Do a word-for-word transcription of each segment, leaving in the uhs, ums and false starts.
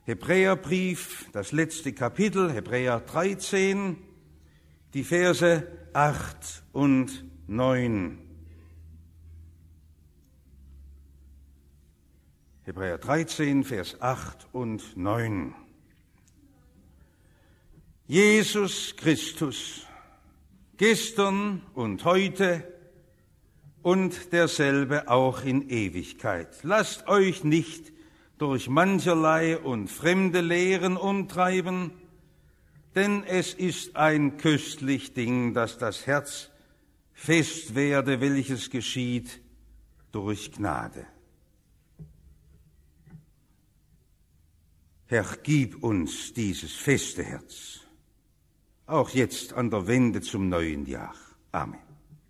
Hebräerbrief, das letzte Kapitel, Hebräer dreizehn, die Verse acht und neun. Hebräer dreizehn, Vers acht und neun. Jesus Christus, gestern und heute und derselbe auch in Ewigkeit. Lasst euch nicht durch mancherlei und fremde Lehren umtreiben, denn es ist ein köstlich Ding, dass das Herz fest werde, welches geschieht durch Gnade. Herr, gib uns dieses feste Herz, auch jetzt an der Wende zum neuen Jahr. Amen.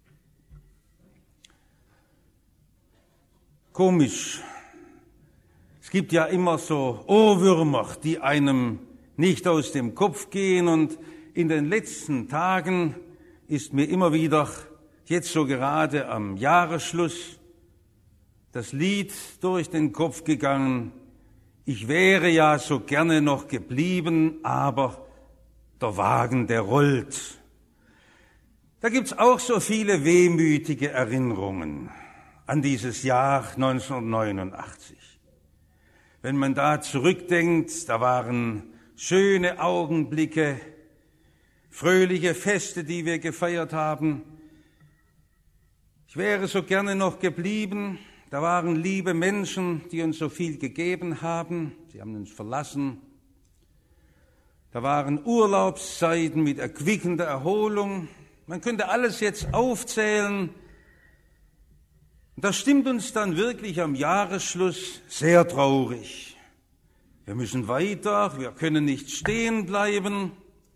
Komisch. Es gibt ja immer so Ohrwürmer, die einem nicht aus dem Kopf gehen, und in den letzten Tagen ist mir immer wieder, jetzt so gerade am Jahresschluss, das Lied durch den Kopf gegangen: Ich wäre ja so gerne noch geblieben, aber der Wagen, der rollt. Da gibt's auch so viele wehmütige Erinnerungen an dieses Jahr neunzehnhundertneunundachtzig. Wenn man da zurückdenkt, da waren schöne Augenblicke, fröhliche Feste, die wir gefeiert haben. Ich wäre so gerne noch geblieben. Da waren liebe Menschen, die uns so viel gegeben haben. Sie haben uns verlassen. Da waren Urlaubszeiten mit erquickender Erholung. Man könnte alles jetzt aufzählen. Und das stimmt uns dann wirklich am Jahresschluss sehr traurig. Wir müssen weiter, wir können nicht stehen bleiben.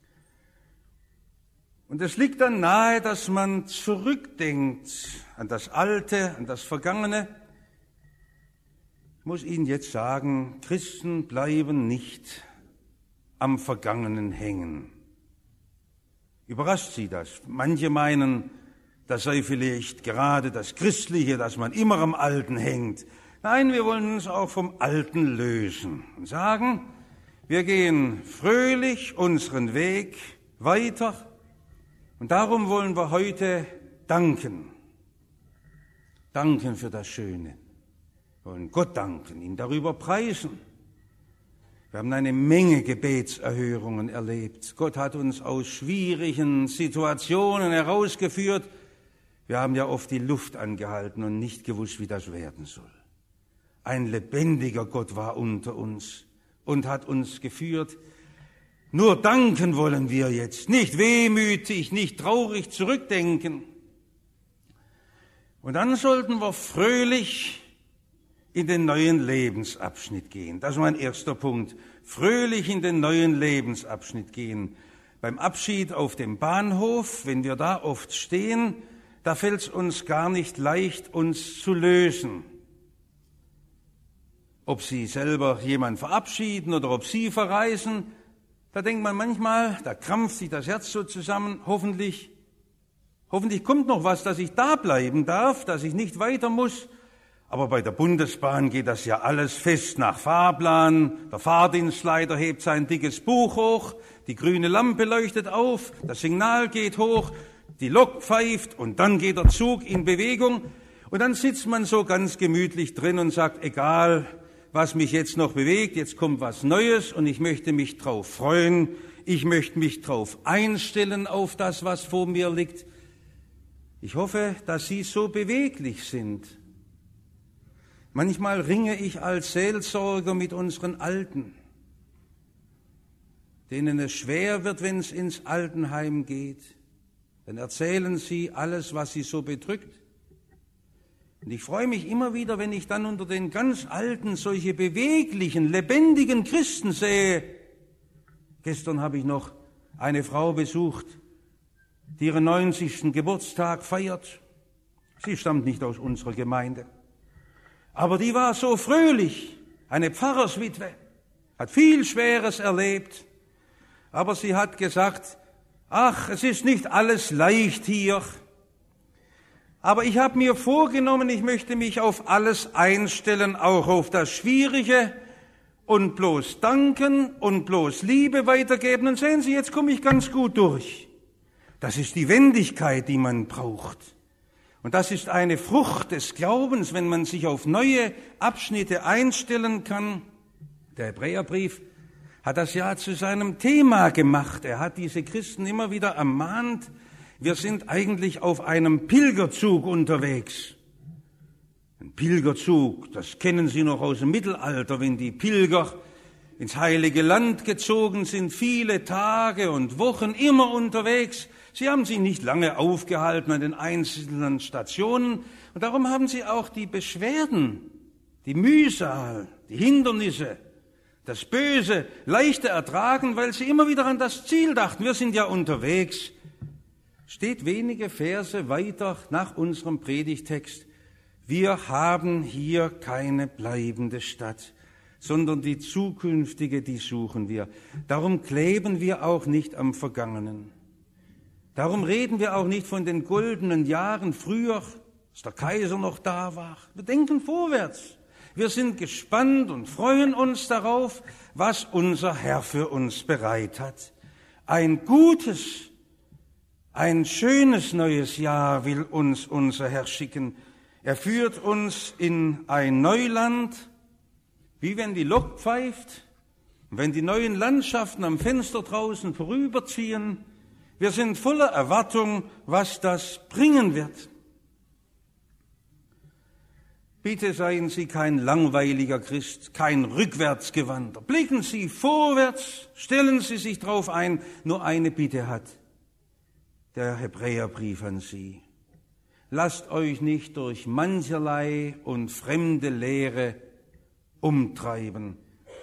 Und es liegt dann nahe, dass man zurückdenkt an das Alte, an das Vergangene. Ich muss Ihnen jetzt sagen, Christen bleiben nicht am Vergangenen hängen. Überrascht Sie das? Manche meinen, das sei vielleicht gerade das Christliche, dass man immer am Alten hängt. Nein, wir wollen uns auch vom Alten lösen und sagen, wir gehen fröhlich unseren Weg weiter, und darum wollen wir heute danken. Danken für das Schöne. Wir wollen Gott danken, ihn darüber preisen. Wir haben eine Menge Gebetserhörungen erlebt. Gott hat uns aus schwierigen Situationen herausgeführt. Wir haben ja oft die Luft angehalten und nicht gewusst, wie das werden soll. Ein lebendiger Gott war unter uns und hat uns geführt. Nur danken wollen wir jetzt, nicht wehmütig, nicht traurig zurückdenken. Und dann sollten wir fröhlich in den neuen Lebensabschnitt gehen. Das ist mein erster Punkt. Fröhlich in den neuen Lebensabschnitt gehen. Beim Abschied auf dem Bahnhof, wenn wir da oft stehen, da fällt es uns gar nicht leicht, uns zu lösen. Ob Sie selber jemanden verabschieden oder ob Sie verreisen, da denkt man manchmal, da krampft sich das Herz so zusammen, hoffentlich, hoffentlich kommt noch was, dass ich da bleiben darf, dass ich nicht weiter muss. Aber bei der Bundesbahn geht das ja alles fest nach Fahrplan. Der Fahrdienstleiter hebt sein dickes Buch hoch, die grüne Lampe leuchtet auf, das Signal geht hoch, die Lok pfeift und dann geht der Zug in Bewegung. Und dann sitzt man so ganz gemütlich drin und sagt, egal, was mich jetzt noch bewegt, jetzt kommt was Neues und ich möchte mich drauf freuen, ich möchte mich drauf einstellen auf das, was vor mir liegt. Ich hoffe, dass Sie so beweglich sind. Manchmal ringe ich als Seelsorger mit unseren Alten, denen es schwer wird, wenn es ins Altenheim geht. Dann erzählen sie alles, was sie so bedrückt. Und ich freue mich immer wieder, wenn ich dann unter den ganz Alten solche beweglichen, lebendigen Christen sehe. Gestern habe ich noch eine Frau besucht, die ihren neunzigsten Geburtstag feiert. Sie stammt nicht aus unserer Gemeinde. Aber die war so fröhlich, eine Pfarrerswitwe, hat viel Schweres erlebt. Aber sie hat gesagt, ach, es ist nicht alles leicht hier. Aber ich habe mir vorgenommen, ich möchte mich auf alles einstellen, auch auf das Schwierige. und bloß danken und bloß Liebe weitergeben. Und sehen Sie, jetzt komme ich ganz gut durch. Das ist die Wendigkeit, die man braucht. Und das ist eine Frucht des Glaubens, wenn man sich auf neue Abschnitte einstellen kann. Der Hebräerbrief hat das ja zu seinem Thema gemacht. Er hat diese Christen immer wieder ermahnt, wir sind eigentlich auf einem Pilgerzug unterwegs. Ein Pilgerzug, das kennen Sie noch aus dem Mittelalter, wenn die Pilger ins Heilige Land gezogen sind, viele Tage und Wochen immer unterwegs. Sie haben sich nicht lange aufgehalten an den einzelnen Stationen und darum haben sie auch die Beschwerden, die Mühsal, die Hindernisse, das Böse leichter ertragen, weil sie immer wieder an das Ziel dachten. Wir sind ja unterwegs. Steht wenige Verse weiter nach unserem Predigtext. Wir haben hier keine bleibende Stadt, sondern die zukünftige, die suchen wir. Darum kleben wir auch nicht am Vergangenen. Darum reden wir auch nicht von den goldenen Jahren früher, als der Kaiser noch da war. Wir denken vorwärts. Wir sind gespannt und freuen uns darauf, was unser Herr für uns bereit hat. Ein gutes, ein schönes neues Jahr will uns unser Herr schicken. Er führt uns in ein Neuland, wie wenn die Lok pfeift, wenn die neuen Landschaften am Fenster draußen vorüberziehen. Wir sind voller Erwartung, was das bringen wird. Bitte seien Sie kein langweiliger Christ, kein Rückwärtsgewandter. Blicken Sie vorwärts, stellen Sie sich darauf ein. Nur eine Bitte hat der Hebräerbrief an Sie. Lasst euch nicht durch mancherlei und fremde Lehre umtreiben.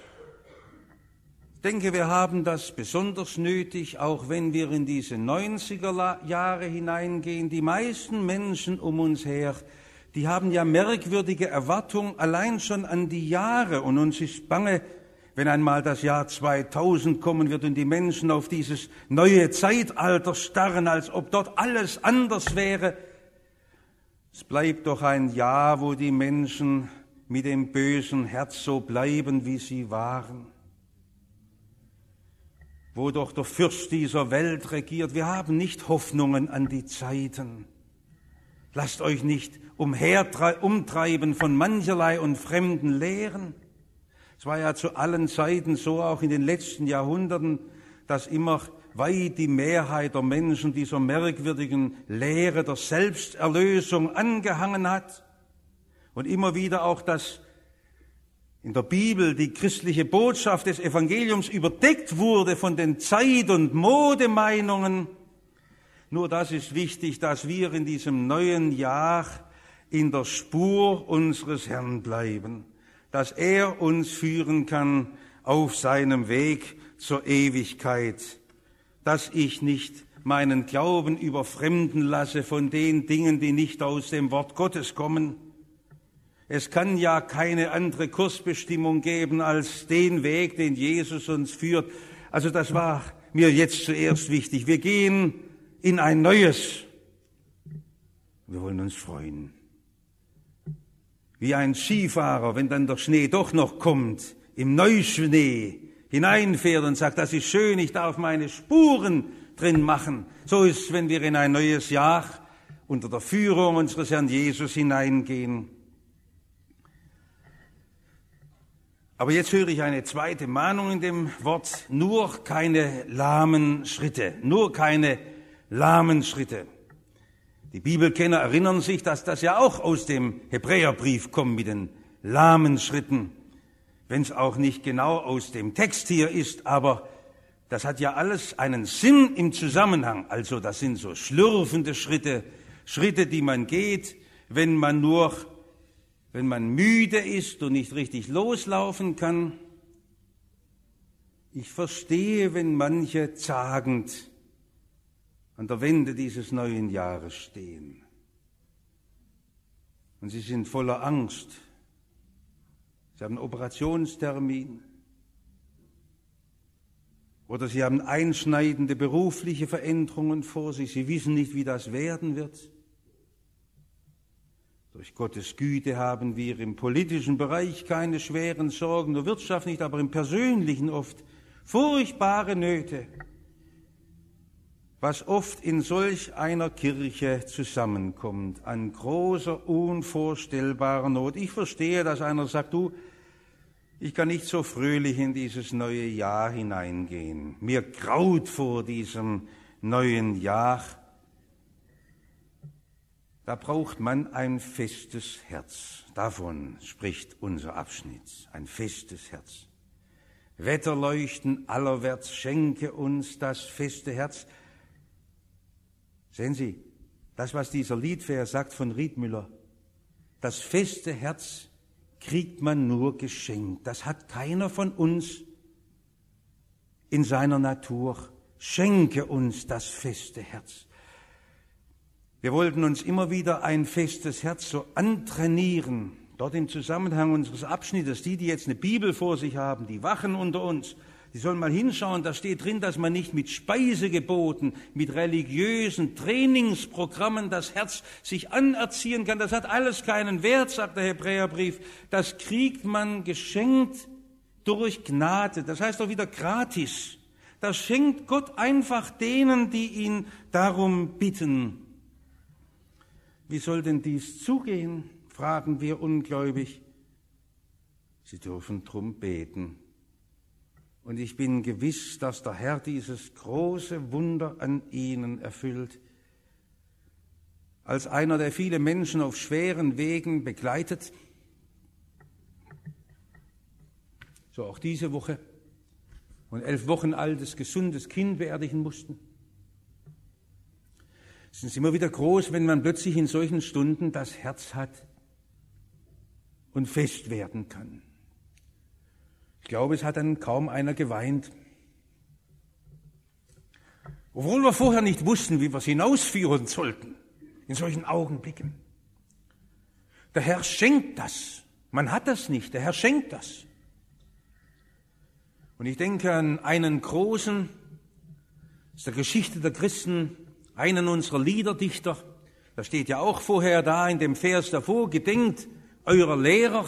Ich denke, wir haben das besonders nötig, auch wenn wir in diese neunziger Jahre hineingehen. Die meisten Menschen um uns her, die haben ja merkwürdige Erwartungen allein schon an die Jahre. Und uns ist bange, wenn einmal das Jahr zweitausend kommen wird und die Menschen auf dieses neue Zeitalter starren, als ob dort alles anders wäre. Es bleibt doch ein Jahr, wo die Menschen mit dem bösen Herz so bleiben, wie sie waren. Wo doch der Fürst dieser Welt regiert. Wir haben nicht Hoffnungen an die Zeiten. Lasst euch nicht umtreiben von mancherlei und fremden Lehren. Es war ja zu allen Zeiten so, auch in den letzten Jahrhunderten, dass immer weit die Mehrheit der Menschen dieser merkwürdigen Lehre der Selbsterlösung angehangen hat und immer wieder auch das in der Bibel die christliche Botschaft des Evangeliums überdeckt wurde von den Zeit- und Modemeinungen. Nur das ist wichtig, dass wir in diesem neuen Jahr in der Spur unseres Herrn bleiben, dass er uns führen kann auf seinem Weg zur Ewigkeit, dass ich nicht meinen Glauben überfremden lasse von den Dingen, die nicht aus dem Wort Gottes kommen. Es kann ja keine andere Kursbestimmung geben als den Weg, den Jesus uns führt. Also das war mir jetzt zuerst wichtig. Wir gehen in ein neues. Wir wollen uns freuen. Wie ein Skifahrer, wenn dann der Schnee doch noch kommt, im Neuschnee hineinfährt und sagt, das ist schön, ich darf meine Spuren drin machen. So ist es, wenn wir in ein neues Jahr unter der Führung unseres Herrn Jesus hineingehen. Aber jetzt höre ich eine zweite Mahnung in dem Wort, nur keine lahmen Schritte, nur keine lahmen Schritte. Die Bibelkenner erinnern sich, dass das ja auch aus dem Hebräerbrief kommt mit den lahmen Schritten, wenn es auch nicht genau aus dem Text hier ist, aber das hat ja alles einen Sinn im Zusammenhang. Also das sind so schlürfende Schritte, Schritte, die man geht, wenn man nur wenn man müde ist und nicht richtig loslaufen kann. Ich verstehe, wenn manche zagend an der Wende dieses neuen Jahres stehen. Und sie sind voller Angst. Sie haben einen Operationstermin. Oder sie haben einschneidende berufliche Veränderungen vor sich. Sie wissen nicht, wie das werden wird. Durch Gottes Güte haben wir im politischen Bereich keine schweren Sorgen, der Wirtschaft nicht, aber im persönlichen oft furchtbare Nöte, was oft in solch einer Kirche zusammenkommt, an großer, unvorstellbarer Not. Ich verstehe, dass einer sagt, du, ich kann nicht so fröhlich in dieses neue Jahr hineingehen. Mir graut vor diesem neuen Jahr. Da braucht man ein festes Herz. Davon spricht unser Abschnitt, ein festes Herz. Wetterleuchten allerwärts, schenke uns das feste Herz. Sehen Sie, das, was dieser Liedvers sagt von Riedmüller, das feste Herz kriegt man nur geschenkt. Das hat keiner von uns in seiner Natur. Schenke uns das feste Herz. Wir wollten uns immer wieder ein festes Herz so antrainieren. Dort im Zusammenhang unseres Abschnittes, die, die jetzt eine Bibel vor sich haben, die Wachen unter uns, die sollen mal hinschauen, da steht drin, dass man nicht mit Speisegeboten, mit religiösen Trainingsprogrammen das Herz sich anerziehen kann. Das hat alles keinen Wert, sagt der Hebräerbrief. Das kriegt man geschenkt durch Gnade. Das heißt auch wieder gratis. Das schenkt Gott einfach denen, die ihn darum bitten. Wie soll denn dies zugehen, fragen wir ungläubig. Sie dürfen drum beten. Und ich bin gewiss, dass der Herr dieses große Wunder an ihnen erfüllt. Als einer, der viele Menschen auf schweren Wegen begleitet, so auch diese Woche, und elf Wochen altes, gesundes Kind beerdigen mussten. Es ist immer wieder groß, wenn man plötzlich in solchen Stunden das Herz hat und fest werden kann. Ich glaube, es hat dann kaum einer geweint. Obwohl wir vorher nicht wussten, wie wir es hinausführen sollten, in solchen Augenblicken. Der Herr schenkt das. Man hat das nicht, der Herr schenkt das. Und ich denke an einen großen, aus der Geschichte der Christen, einen unserer Liederdichter, da steht ja auch vorher da in dem Vers davor, gedenkt eurer Lehrer.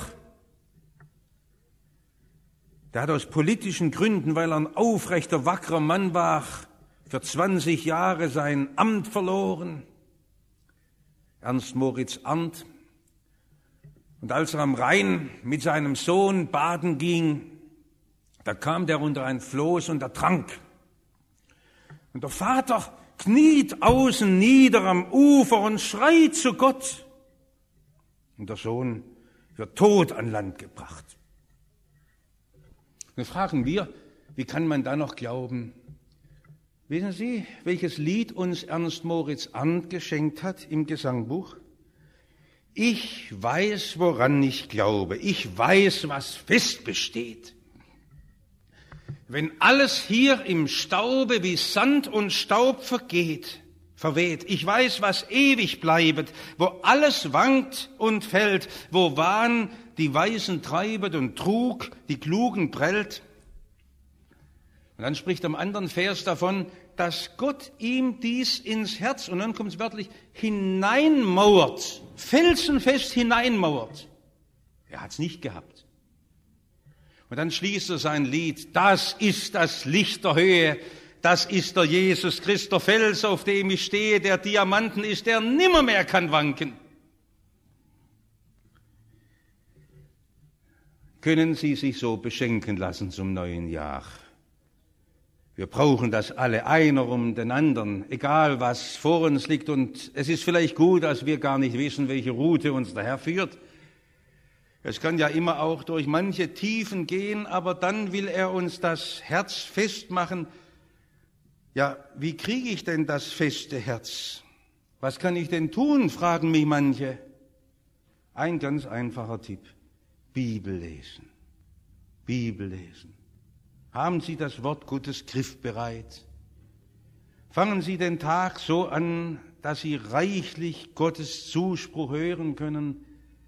Der hat aus politischen Gründen, weil er ein aufrechter, wackerer Mann war, für zwanzig Jahre sein Amt verloren. Ernst Moritz Arndt. Und als er am Rhein mit seinem Sohn baden ging, da kam der unter ein Floß und er trank. Und der Vater kniet außen nieder am Ufer und schreit zu Gott. Und der Sohn wird tot an Land gebracht. Dann fragen wir, wie kann man da noch glauben? Wissen Sie, welches Lied uns Ernst Moritz Arndt geschenkt hat im Gesangbuch? Ich weiß, woran ich glaube. Ich weiß, was fest besteht. Wenn alles hier im Staube wie Sand und Staub vergeht, verweht, ich weiß, was ewig bleibet, wo alles wankt und fällt, wo Wahn die Weisen treibet und Trug die Klugen prellt. Und dann spricht am anderen Vers davon, dass Gott ihm dies ins Herz, und dann kommt es wörtlich, hineinmauert, felsenfest hineinmauert. Er hat es nicht gehabt. Und dann schließt er sein Lied, das ist das Licht der Höhe, das ist der Jesus Christ, der Fels, auf dem ich stehe, der Diamanten ist, der nimmermehr kann wanken. Können Sie sich so beschenken lassen zum neuen Jahr? Wir brauchen das alle, einer um den anderen, egal was vor uns liegt. Und es ist vielleicht gut, dass wir gar nicht wissen, welche Route uns der Herr führt. Es kann ja immer auch durch manche Tiefen gehen, aber dann will er uns das Herz festmachen. Ja, wie kriege ich denn das feste Herz? Was kann ich denn tun, fragen mich manche. Ein ganz einfacher Tipp. Bibel lesen. Bibel lesen. Haben Sie das Wort Gottes griffbereit? Fangen Sie den Tag so an, dass Sie reichlich Gottes Zuspruch hören können.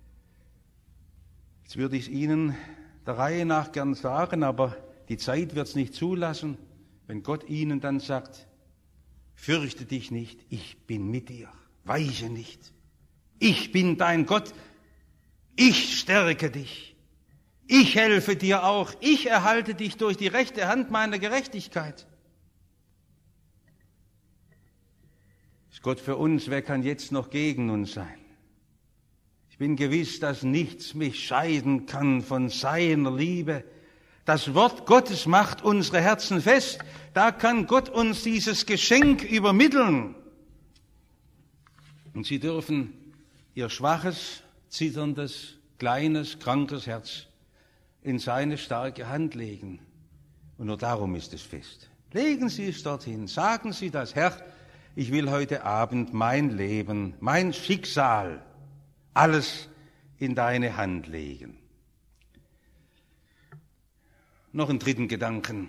Jetzt würde ich es Ihnen der Reihe nach gern sagen, aber die Zeit wird es nicht zulassen, wenn Gott Ihnen dann sagt, fürchte dich nicht, ich bin mit dir, weiche nicht, Ich bin dein Gott. Ich stärke dich. Ich helfe dir auch. Ich erhalte dich durch die rechte Hand meiner Gerechtigkeit. Ist Gott für uns, wer kann jetzt noch gegen uns sein? Ich bin gewiss, dass nichts mich scheiden kann von seiner Liebe. Das Wort Gottes macht unsere Herzen fest. Da kann Gott uns dieses Geschenk übermitteln. Und Sie dürfen Ihr schwaches, zitterndes, kleines, krankes Herz in seine starke Hand legen. Und nur darum ist es fest. Legen Sie es dorthin. Sagen Sie das, Herr, ich will heute Abend mein Leben, mein Schicksal, alles in deine Hand legen. Noch einen dritten Gedanken.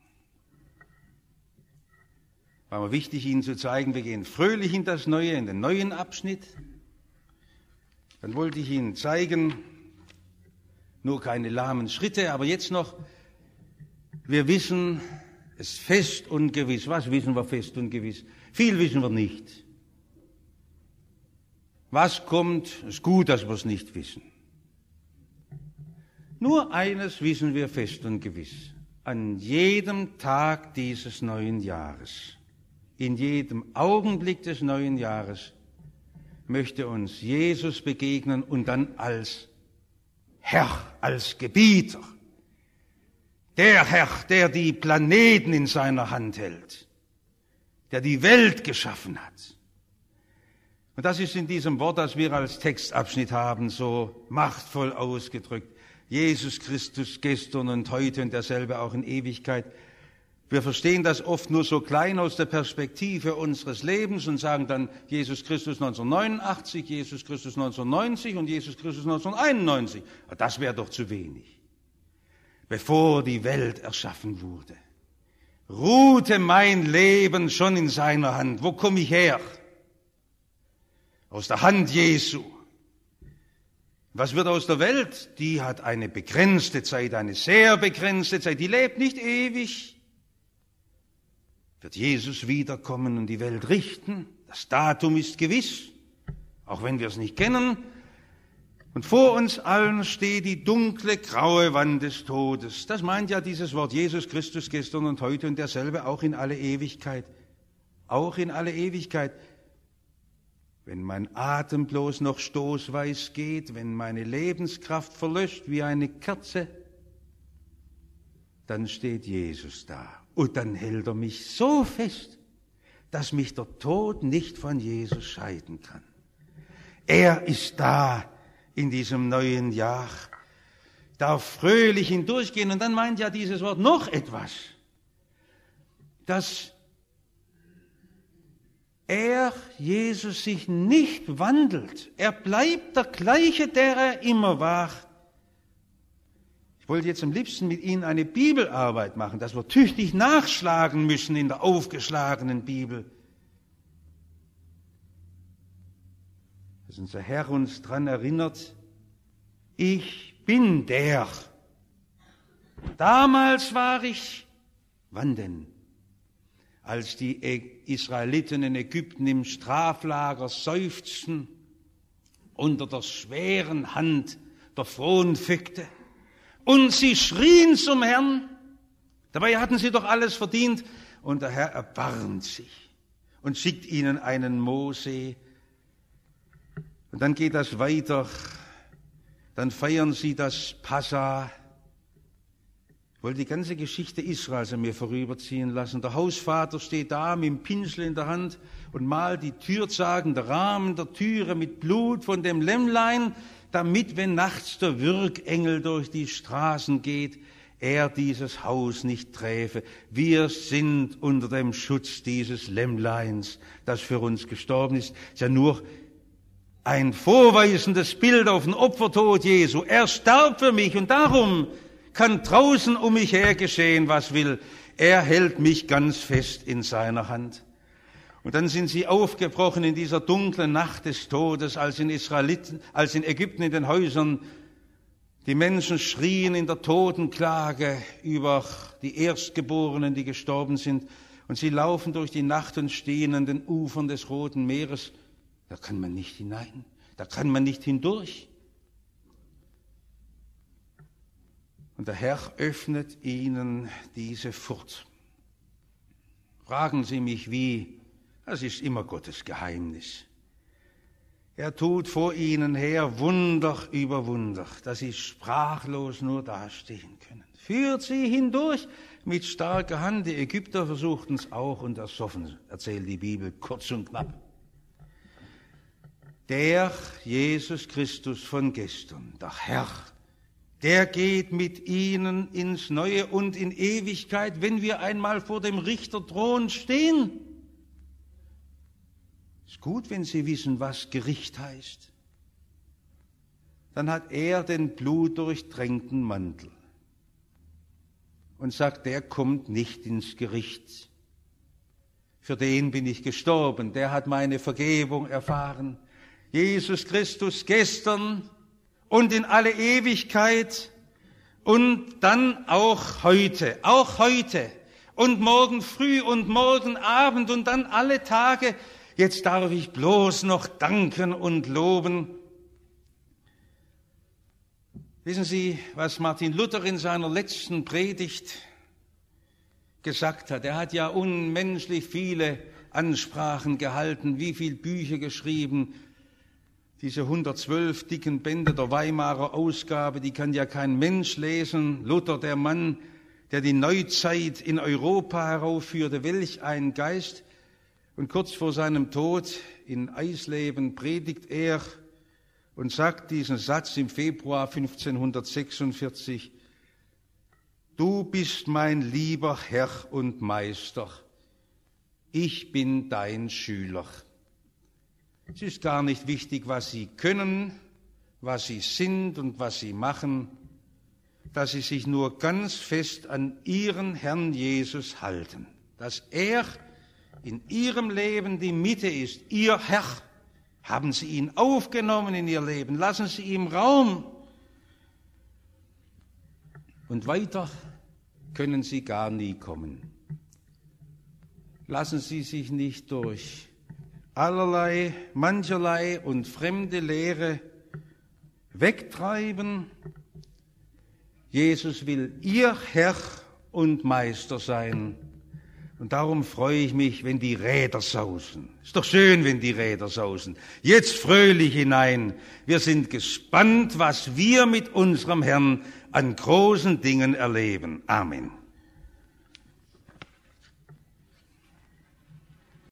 War mir wichtig, Ihnen zu zeigen, wir gehen fröhlich in das Neue, in den neuen Abschnitt. Dann wollte ich Ihnen zeigen, nur keine lahmen Schritte, aber jetzt noch, wir wissen es fest und gewiss. Was wissen wir fest und gewiss? Viel wissen wir nicht. Was kommt, ist gut, dass wir es nicht wissen. Nur eines wissen wir fest und gewiss. An jedem Tag dieses neuen Jahres, in jedem Augenblick des neuen Jahres, möchte uns Jesus begegnen und dann als Herr, als Gebieter. Der Herr, der die Planeten in seiner Hand hält, der die Welt geschaffen hat. Und das ist in diesem Wort, das wir als Textabschnitt haben, so machtvoll ausgedrückt. Jesus Christus gestern und heute und derselbe auch in Ewigkeit. Wir verstehen das oft nur so klein aus der Perspektive unseres Lebens und sagen dann Jesus Christus neunzehnhundertneunundachtzig, Jesus Christus neunzehnhundertneunzig und Jesus Christus neunzehnhunderteinundneunzig. Das wäre doch zu wenig. Bevor die Welt erschaffen wurde, ruhte mein Leben schon in seiner Hand. Wo komme ich her? Aus der Hand Jesu. Was wird aus der Welt? Die hat eine begrenzte Zeit, eine sehr begrenzte Zeit. Die lebt nicht ewig. Wird Jesus wiederkommen und die Welt richten. Das Datum ist gewiss, auch wenn wir es nicht kennen. Und vor uns allen steht die dunkle, graue Wand des Todes. Das meint ja dieses Wort Jesus Christus gestern und heute und derselbe auch in alle Ewigkeit. Auch in alle Ewigkeit. Wenn mein Atem bloß noch stoßweis geht, wenn meine Lebenskraft verlöscht wie eine Kerze, dann steht Jesus da. Und dann hält er mich so fest, dass mich der Tod nicht von Jesus scheiden kann. Er ist da in diesem neuen Jahr, darf fröhlich hindurchgehen. Und dann meint ja dieses Wort noch etwas, dass er, Jesus, sich nicht wandelt. Er bleibt der gleiche, der er immer war. Ich wollte jetzt am liebsten mit Ihnen eine Bibelarbeit machen, dass wir tüchtig nachschlagen müssen in der aufgeschlagenen Bibel. Dass unser Herr uns daran erinnert, ich bin der. Damals war ich, wann denn? Als die Israeliten in Ägypten im Straflager seufzten unter der schweren Hand der Fronvögte. Und sie schrien zum Herrn. Dabei hatten sie doch alles verdient. Und der Herr erbarmt sich und schickt ihnen einen Mose. Und dann geht das weiter. Dann feiern sie das Passa. Ich wollte die ganze Geschichte Israels an mir vorüberziehen lassen. Der Hausvater steht da mit dem Pinsel in der Hand und malt die Türzagen, der Rahmen der Türe mit Blut von dem Lämmlein, damit, wenn nachts der Würgengel durch die Straßen geht, er dieses Haus nicht träfe. Wir sind unter dem Schutz dieses Lämmleins, das für uns gestorben ist. Es ist ja nur ein vorweisendes Bild auf den Opfertod Jesu. Er starb für mich und darum kann draußen um mich her geschehen, was will. Er hält mich ganz fest in seiner Hand. Und dann sind sie aufgebrochen in dieser dunklen Nacht des Todes, als in Israeliten, als in Ägypten in den Häusern die Menschen schrien in der Totenklage über die Erstgeborenen, die gestorben sind. Und sie laufen durch die Nacht und stehen an den Ufern des Roten Meeres. Da kann man nicht hinein. Da kann man nicht hindurch. Und der Herr öffnet ihnen diese Furt. Fragen Sie mich, wie? Das ist immer Gottes Geheimnis. Er tut vor ihnen her Wunder über Wunder, dass sie sprachlos nur dastehen können. Führt sie hindurch mit starker Hand. Die Ägypter versuchten es auch und ersoffen, erzählt die Bibel kurz und knapp. Der Jesus Christus von gestern, der Herr, der geht mit ihnen ins Neue und in Ewigkeit, wenn wir einmal vor dem Richterthron stehen. Ist gut, wenn Sie wissen, was Gericht heißt. Dann hat er den blutdurchtränkten Mantel und sagt, der kommt nicht ins Gericht. Für den bin ich gestorben, der hat meine Vergebung erfahren. Jesus Christus gestern und in alle Ewigkeit und dann auch heute, auch heute und morgen früh und morgen Abend und dann alle Tage. Jetzt darf ich bloß noch danken und loben. Wissen Sie, was Martin Luther in seiner letzten Predigt gesagt hat? Er hat ja unmenschlich viele Ansprachen gehalten, wie viele Bücher geschrieben. Diese hundertzwölf dicken Bände der Weimarer Ausgabe, die kann ja kein Mensch lesen. Luther, der Mann, der die Neuzeit in Europa heraufführte, welch ein Geist. Und kurz vor seinem Tod in Eisleben predigt er und sagt diesen Satz im Februar fünfzehnhundertsechsundvierzig: Du bist mein lieber Herr und Meister, ich bin dein Schüler. Es ist gar nicht wichtig, was Sie können, was Sie sind und was Sie machen, dass Sie sich nur ganz fest an Ihren Herrn Jesus halten, dass er in Ihrem Leben die Mitte ist, Ihr Herr. Haben Sie ihn aufgenommen in Ihr Leben, lassen Sie ihm Raum. Und weiter können Sie gar nie kommen. Lassen Sie sich nicht durch allerlei, mancherlei und fremde Lehre wegtreiben. Jesus will Ihr Herr und Meister sein. Und darum freue ich mich, wenn die Räder sausen. Ist doch schön, wenn die Räder sausen. Jetzt fröhlich hinein. Wir sind gespannt, was wir mit unserem Herrn an großen Dingen erleben. Amen.